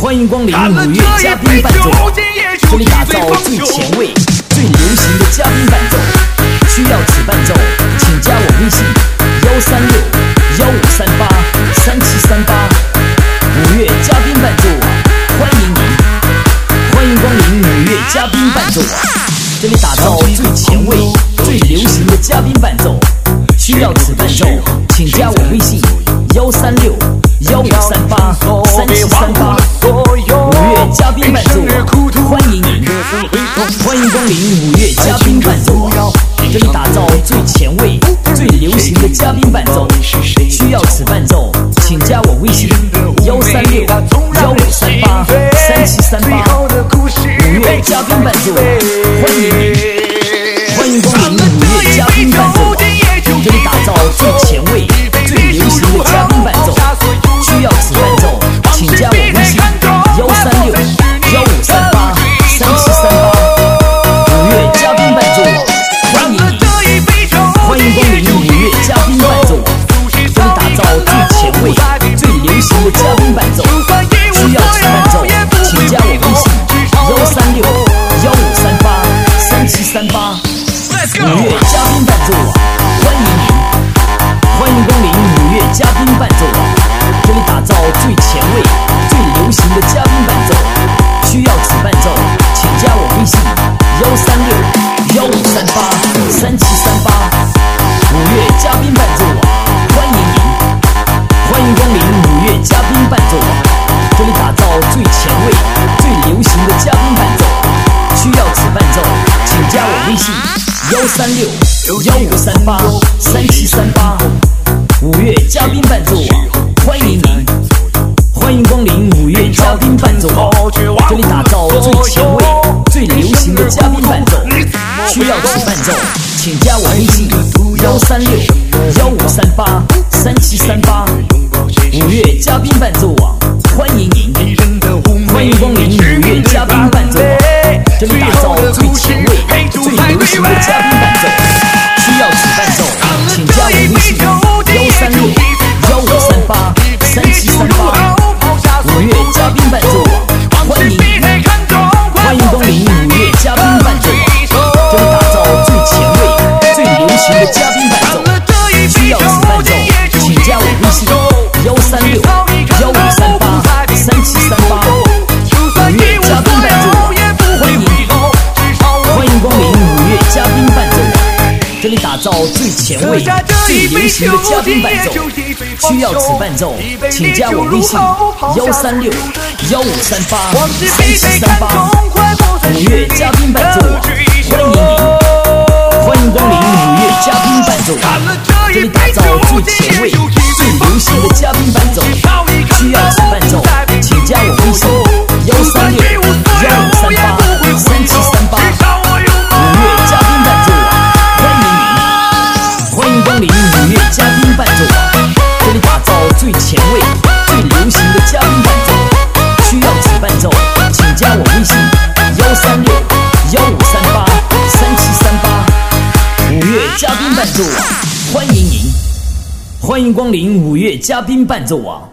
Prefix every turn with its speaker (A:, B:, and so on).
A: 欢迎光临5月嘉宾伴奏，这里打造最前卫、最流行的嘉宾伴奏。需要此伴奏，请加我微信136-1538-3738。5月嘉宾伴奏网，欢迎您，欢迎光临5月嘉宾伴奏网，这里打造最前卫、最流行的嘉宾伴奏。需要此伴奏，请加我微信136-1538-3738。5月嘉宾伴奏网，欢迎您，欢迎光临5月嘉宾伴奏网，这里打造最前卫、最流行的嘉宾伴奏。需要此伴奏，请加我微信136-1538-3738。5月嘉宾伴奏网，欢迎您，欢迎光临5月嘉宾伴奏网，这里打造最前卫、最流行的嘉宾伴奏。需要此伴奏，请加我微信136-1538-3738。5月嘉宾伴奏网，欢迎您，欢迎光临5月嘉宾伴奏网，这里打造最前卫、最流行的嘉宾伴奏。需要此伴奏，请加我微信136-1538-3738。5月嘉宾伴奏网，欢迎您，欢迎光临5月嘉宾伴奏网，这里打造最前卫、最流行的嘉宾伴奏。需要此伴奏，请加我微信136-1538-3738。5月嘉宾伴奏网，欢迎您，欢迎光临5月嘉宾伴奏网，这里打造最前卫、最流行的嘉宾伴奏。需要此伴奏，请加我微信136-1538-3738。5月嘉宾伴奏网，欢迎您，欢迎光临5月嘉宾伴奏网，这里打造最前卫、最流行的嘉宾伴奏。需要此伴奏，请加我微信136-1538-3738。5月嘉宾伴奏网，欢迎您，欢迎光临5月嘉宾伴奏网，这里打造最前卫、最流行的嘉宾伴奏。需要此伴奏，请加我微信136-1538-3738。5月嘉宾伴奏网，欢迎您，欢迎光临5月嘉宾伴奏网，这里打造最前卫、最流行的嘉宾伴奏。需要此伴奏，请加我微信136-1538-3738。5月嘉宾伴奏网，欢迎您，欢迎光临5月嘉宾伴奏网，这里打造最前卫、最流行的嘉宾伴奏。需要此伴奏，请加我微信136-1538-3738。5月嘉宾伴奏网，欢迎您，欢迎光临5月嘉宾伴奏网，这里打造最前卫、最流行的嘉宾伴奏。需要此伴奏，请加我微信136-1538-3738。5月嘉宾伴奏网，欢迎您，欢迎光临5月嘉宾伴奏网，这里打造最前卫、最流行的嘉宾伴奏。需要此伴奏，请加我微信136-1538-3738。5月嘉宾伴奏网，欢迎您，欢迎光临5月嘉宾伴奏网。